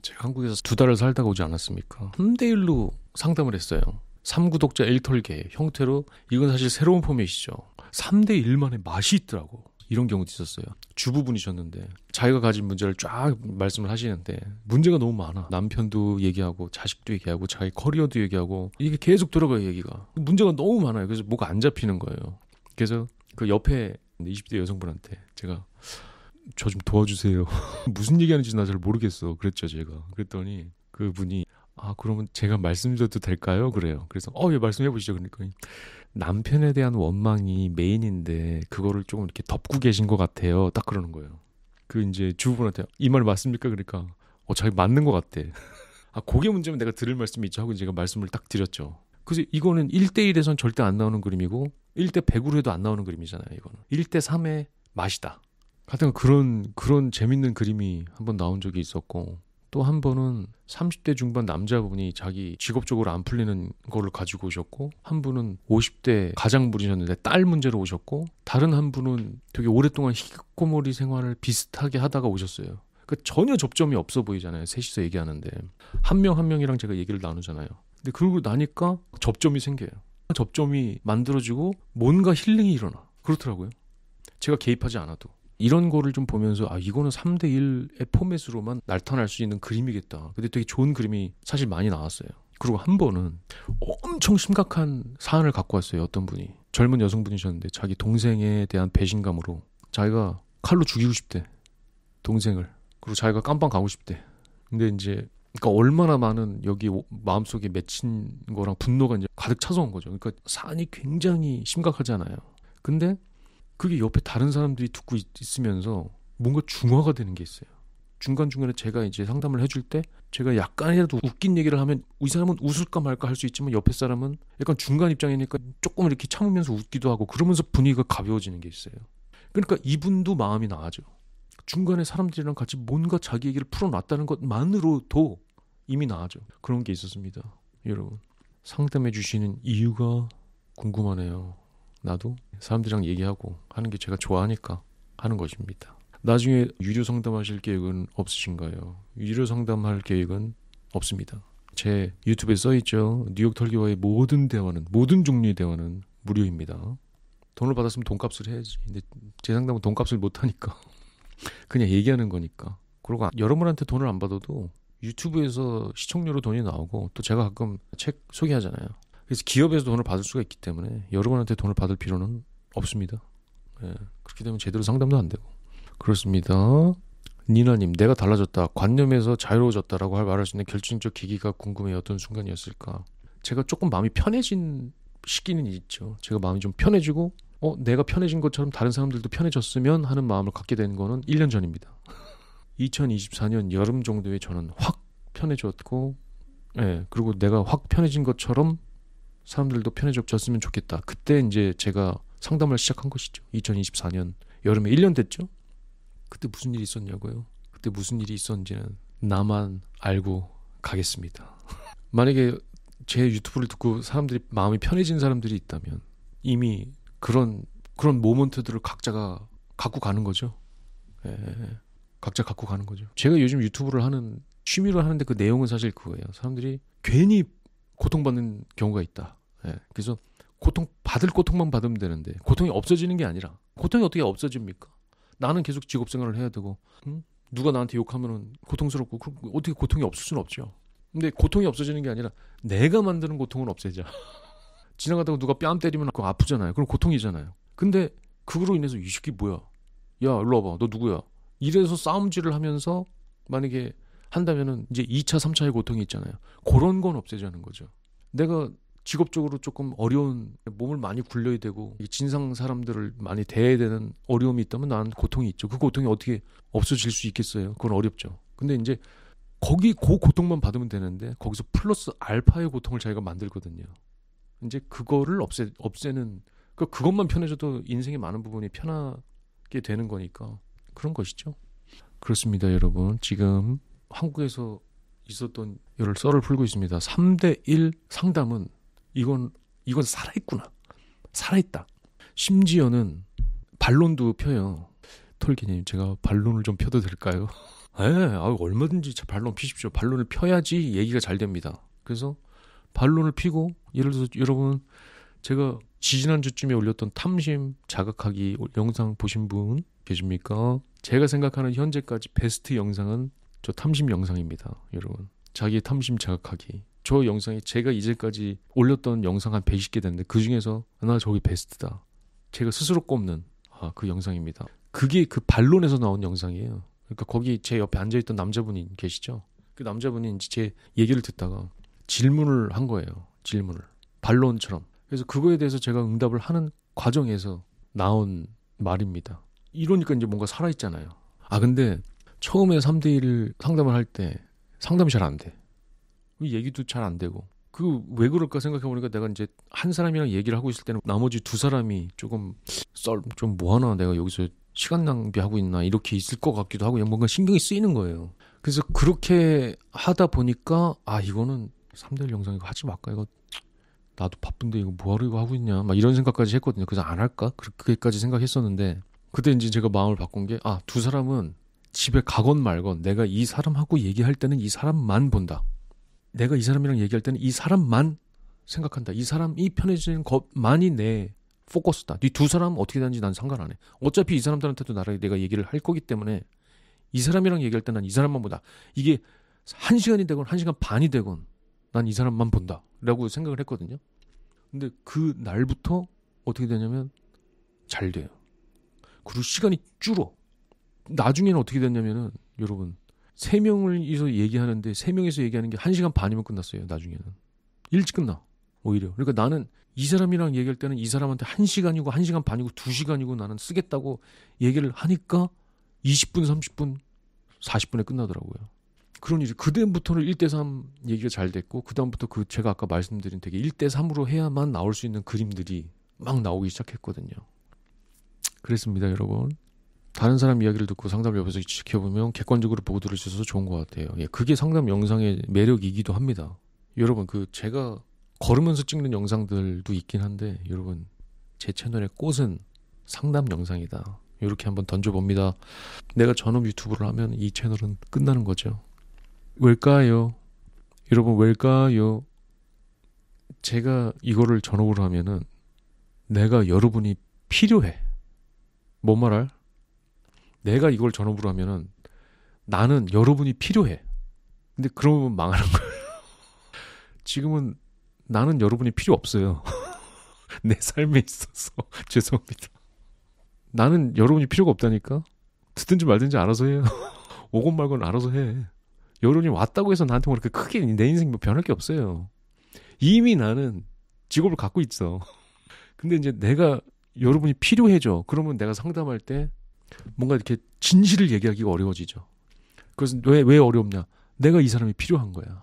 제가 한국에서 2달을 살다가 오지 않았습니까? 3대1로 상담을 했어요. 3구독자 1털개 형태로. 이건 사실 새로운 포맷이죠. 3대1만의 맛이 있더라고. 이런 경우도 있었어요. 주부분이셨는데 자기가 가진 문제를 쫙 말씀을 하시는데 문제가 너무 많아. 남편도 얘기하고 자식도 얘기하고 자기 커리어도 얘기하고 이게 계속 들어가요. 얘기가. 문제가 너무 많아요. 그래서 뭐가 안 잡히는 거예요. 그래서 그 옆에 20대 여성분한테 제가 저 좀 도와주세요. 무슨 얘기하는지 나 잘 모르겠어. 그랬죠 제가. 그랬더니 그분이 그러면 제가 말씀드려도 될까요? 그래요. 그래서 예, 말씀해 보시죠. 그러니까 남편에 대한 원망이 메인인데 그거를 조금 이렇게 덮고 계신 것 같아요. 딱 그러는 거예요. 그 이제 주부분한테 이 말 맞습니까? 그러니까 자기 맞는 것 같대. 그게 문제면 내가 들을 말씀이 있죠 하고 제가 말씀을 딱 드렸죠. 그래서 이거는 1대1에선 절대 안 나오는 그림이고 1대100으로 해도 안 나오는 그림이잖아요. 이거는 1대3의 맛이다. 하여튼 그런 재밌는 그림이 한번 나온 적이 있었고, 또 한 번은 30대 중반 남자분이 자기 직업적으로 안 풀리는 거를 가지고 오셨고, 한 분은 50대 가장분이셨는데 딸 문제로 오셨고, 다른 한 분은 되게 오랫동안 희귀꼬머리 생활을 비슷하게 하다가 오셨어요. 그러니까 전혀 접점이 없어 보이잖아요. 셋이서 얘기하는데 한 명 한 명이랑 제가 얘기를 나누잖아요. 근데 그러고 나니까 접점이 생겨요. 접점이 만들어지고 뭔가 힐링이 일어나. 그렇더라고요. 제가 개입하지 않아도. 이런 거를 좀 보면서 이거는 3대1의 포맷으로만 나타날 수 있는 그림이겠다. 근데 되게 좋은 그림이 사실 많이 나왔어요. 그리고 한 번은 엄청 심각한 사안을 갖고 왔어요. 어떤 분이. 젊은 여성분이셨는데 자기 동생에 대한 배신감으로 자기가 칼로 죽이고 싶대. 동생을. 그리고 자기가 깜빵 가고 싶대. 근데 이제 그러니까 얼마나 많은 여기 마음속에 맺힌 거랑 분노가 이제 가득 차서 온 거죠. 그러니까 사안이 굉장히 심각하잖아요. 근데 그게 옆에 다른 사람들이 듣고 있으면서 뭔가 중화가 되는 게 있어요. 중간중간에 제가 이제 상담을 해줄 때 제가 약간이라도 웃긴 얘기를 하면 이 사람은 웃을까 말까 할 수 있지만 옆에 사람은 약간 중간 입장이니까 조금 이렇게 참으면서 웃기도 하고 그러면서 분위기가 가벼워지는 게 있어요. 그러니까 이분도 마음이 나아져. 중간에 사람들이랑 같이 뭔가 자기 얘기를 풀어놨다는 것만으로도 이미 나아져. 그런 게 있었습니다. 여러분, 상담해 주시는 이유가 궁금하네요. 나도 사람들이랑 얘기하고 하는 게 제가 좋아하니까 하는 것입니다. 나중에 유료 상담하실 계획은 없으신가요? 유료 상담할 계획은 없습니다. 제 유튜브에 써있죠. 뉴욕 털기와의 모든 대화는, 모든 종류의 대화는 무료입니다. 돈을 받았으면 돈값을 해야지. 근데 제 상담은 돈값을 못하니까 그냥 얘기하는 거니까. 그리고 여러분한테 돈을 안 받아도 유튜브에서 시청료로 돈이 나오고 또 제가 가끔 책 소개하잖아요. 그래서 기업에서 돈을 받을 수가 있기 때문에 여러분한테 돈을 받을 필요는 없습니다. 그렇게 되면 제대로 상담도 안 되고. 그렇습니다. 니나님, 내가 달라졌다. 관념에서 자유로워졌다라고 말할 수 있는 결정적 계기가 궁금해요. 어떤 순간이었을까? 제가 조금 마음이 편해진 시기는 있죠. 제가 마음이 좀 편해지고 내가 편해진 것처럼 다른 사람들도 편해졌으면 하는 마음을 갖게 된 거는 1년 전입니다. 2024년 여름 정도에 저는 확 편해졌고, 그리고 내가 확 편해진 것처럼 사람들도 편해졌으면 좋겠다. 그때 이제 제가 상담을 시작한 것이죠. 2024년 여름에 1년 됐죠. 그때 무슨 일이 있었냐고요? 그때 무슨 일이 있었는지는 나만 알고 가겠습니다. 만약에 제 유튜브를 듣고 사람들이 마음이 편해진 사람들이 있다면 이미 그런 모먼트들을 각자가 갖고 가는 거죠. 각자 갖고 가는 거죠. 제가 요즘 유튜브를 하는 취미로 하는데 그 내용은 사실 그거예요. 사람들이 괜히 고통받는 경우가 있다. 그래서 받을 고통만 받으면 되는데 고통이 없어지는 게 아니라 고통이 어떻게 없어집니까? 나는 계속 직업생활을 해야 되고 누가 나한테 욕하면은 고통스럽고 어떻게 고통이 없을 수는 없죠. 근데 고통이 없어지는 게 아니라 내가 만드는 고통은 없애자. 지나가다가 누가 뺨 때리면 그거 아프잖아요. 그럼 고통이잖아요. 근데 그거로 인해서 이 새끼 뭐야? 야 일로 와봐. 너 누구야? 이래서 싸움질을 하면서 만약에 한다면은 이제 2차 3차의 고통이 있잖아요. 그런 건 없애자는 거죠. 내가 직업적으로 조금 어려운, 몸을 많이 굴려야 되고 진상 사람들을 많이 대해야 되는 어려움이 있다면 나는 고통이 있죠. 그 고통이 어떻게 없어질 수 있겠어요? 그건 어렵죠. 근데 이제 그 고통만 받으면 되는데 거기서 플러스 알파의 고통을 자기가 만들거든요. 이제 그거를 없애는, 그것만 편해져도 인생의 많은 부분이 편하게 되는 거니까 그런 것이죠. 그렇습니다, 여러분. 지금 한국에서 있었던 여러 썰을 풀고 있습니다. 3대1 상담은 이건 살아있구나. 살아있다. 심지어는 반론도 펴요. 톨키님, 제가 반론을 좀 펴도 될까요? 얼마든지 반론 피십시오. 반론을 펴야지 얘기가 잘 됩니다. 그래서 반론을 피고, 예를 들어서 여러분, 제가 지지난주쯤에 올렸던 탐심 자각하기 영상 보신 분 계십니까? 제가 생각하는 현재까지 베스트 영상은 저 탐심 영상입니다. 여러분, 자기의 탐심 자각하기. 저 영상이 제가 이제까지 올렸던 영상 한 120개 됐는데 그 중에서 나 저기 베스트다. 제가 스스로 꼽는 그 영상입니다. 그게 그 반론에서 나온 영상이에요. 그러니까 거기 제 옆에 앉아있던 남자분이 계시죠? 그 남자분이 이제 제 얘기를 듣다가 질문을 한 거예요. 질문을. 반론처럼. 그래서 그거에 대해서 제가 응답을 하는 과정에서 나온 말입니다. 이러니까 이제 뭔가 살아있잖아요. 근데 처음에 3대1 상담을 할 때 상담이 잘 안 돼. 얘기도 잘 안 되고. 왜 그럴까 생각해보니까 내가 이제 한 사람이랑 얘기를 하고 있을 때는 나머지 두 사람이 좀 뭐하나 내가 여기서 시간 낭비하고 있나 이렇게 있을 것 같기도 하고 뭔가 신경이 쓰이는 거예요. 그래서 그렇게 하다 보니까 이거는 3대1 영상 이거 하지 말까, 이거 나도 바쁜데 이거 뭐하러 이거 하고 있냐 막 이런 생각까지 했거든요. 그래서 안 할까? 그렇게까지 생각했었는데 그때 이제 제가 마음을 바꾼 게 두 사람은 집에 가건 말건 내가 이 사람하고 얘기할 때는 이 사람만 본다. 내가 이 사람이랑 얘기할 때는 이 사람만 생각한다. 이 사람이 편해지는 것만이 내 포커스다. 이 두 사람 어떻게 되는지 난 상관 안 해. 어차피 이 사람들한테도 내가 얘기를 할 거기 때문에 이 사람이랑 얘기할 때 난 이 사람만 본다. 이게 1시간이 되건 1시간 반이 되건 난 이 사람만 본다 라고 생각을 했거든요. 근데 그 날부터 어떻게 되냐면 잘 돼요. 그리고 시간이 줄어. 나중에는 어떻게 됐냐면은 여러분 3명이서 얘기하는데 3명이서 얘기하는 게 1시간 반이면 끝났어요. 나중에는 일찍 끝나 오히려. 그러니까 나는 이 사람이랑 얘기할 때는 이 사람한테 1시간이고 1시간 반이고 2시간이고 나는 쓰겠다고 얘기를 하니까 20분 30분 40분에 끝나더라고요. 그런 일이 그다음부터는 1대3 얘기가 잘 됐고 그다음부터 제가 아까 말씀드린 되게 1대3으로 해야만 나올 수 있는 그림들이 막 나오기 시작했거든요. 그랬습니다, 여러분. 다른 사람 이야기를 듣고 상담을 옆에서 지켜보면 객관적으로 보고 들으셔서 좋은 것 같아요. 그게 상담 영상의 매력이기도 합니다. 여러분, 제가 걸으면서 찍는 영상들도 있긴 한데 여러분, 제 채널의 꽃은 상담 영상이다. 이렇게 한번 던져봅니다. 내가 전업 유튜브를 하면 이 채널은 끝나는 거죠. 왜일까요? 여러분, 왜일까요? 제가 이거를 전업으로 하면은 내가 여러분이 필요해. 뭔 말할? 내가 이걸 전업으로 하면은 나는 여러분이 필요해. 근데 그러면 망하는 거예요. 지금은 나는 여러분이 필요 없어요. 내 삶에 있어서. 죄송합니다. 나는 여러분이 필요가 없다니까? 듣든지 말든지 알아서 해요. 오건 말건 알아서 해. 여러분이 왔다고 해서 나한테 뭐 그렇게 크게 내 인생 뭐 변할 게 없어요. 이미 나는 직업을 갖고 있어. 근데 이제 내가 여러분이 필요해져. 그러면 내가 상담할 때 뭔가 이렇게 진실을 얘기하기가 어려워지죠. 그래서 왜 어렵냐? 내가 이 사람이 필요한 거야.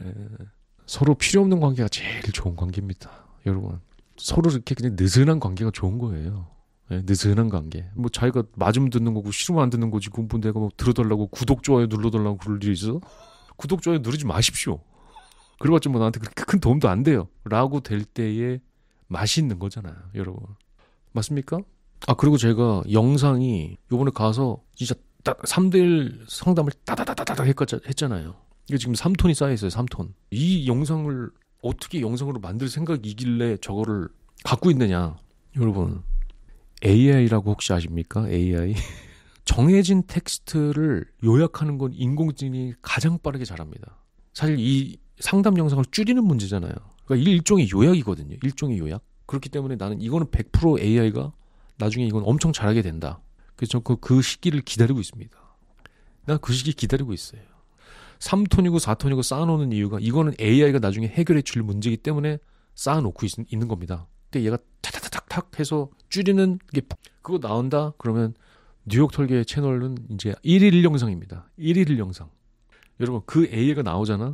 서로 필요 없는 관계가 제일 좋은 관계입니다. 여러분. 서로 이렇게 그냥 느슨한 관계가 좋은 거예요. 느슨한 관계. 뭐 자기가 맞으면 듣는 거고 싫으면 안 듣는 거지. 뭐 내가 뭐 들어달라고 구독 좋아요 눌러달라고 그럴 일이 있어? 구독 좋아요 누르지 마십시오. 그래봤자 뭐 나한테 그렇게 큰 도움도 안 돼요. 라고 될 때에 맛이 있는 거잖아요. 여러분. 맞습니까? 그리고 제가 영상이 요번에 가서 진짜 3대1 상담을 따다다다다 했잖아요. 이게 지금 3톤이 쌓여있어요. 3톤. 이 영상을 어떻게 영상으로 만들 생각이길래 저거를 갖고 있느냐. 여러분, AI라고 혹시 아십니까? AI. 정해진 텍스트를 요약하는 건 인공지능이 가장 빠르게 잘합니다. 사실 이 상담 영상을 줄이는 문제잖아요. 그러니까 일종의 요약이거든요. 일종의 요약. 그렇기 때문에 나는 이거는 100% AI가 나중에 이건 엄청 잘하게 된다. 그래서 그 시기를 기다리고 있습니다. 나 그 시기 기다리고 있어요. 3톤이고 4톤이고 쌓아놓는 이유가 이거는 AI가 나중에 해결해 줄 문제이기 때문에 쌓아놓고 있는 겁니다. 근데 얘가 탁탁탁탁 해서 줄이는 게 그거 나온다? 그러면 뉴욕 털개 채널은 이제 1일 영상입니다. 1일 영상. 여러분 그 AI가 나오잖아?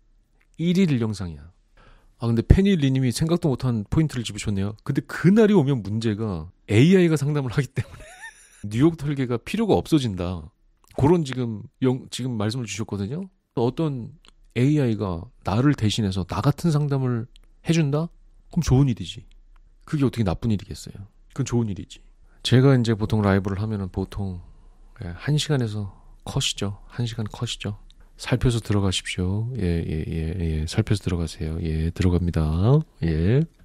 1일 영상이야. 근데 페니리님이 생각도 못한 포인트를 짚으셨네요. 근데 그날이 오면 문제가 AI가 상담을 하기 때문에 뉴욕 털개가 필요가 없어진다. 그런 지금 말씀을 주셨거든요. 어떤 AI가 나를 대신해서 나 같은 상담을 해준다? 그럼 좋은 일이지. 그게 어떻게 나쁜 일이겠어요. 그건 좋은 일이지. 제가 이제 보통 라이브를 하면은 보통 1시간에서 컷이죠. 1시간 컷이죠. 살펴서 들어가십시오. 예, 살펴서 들어가세요. 예, 들어갑니다. 예.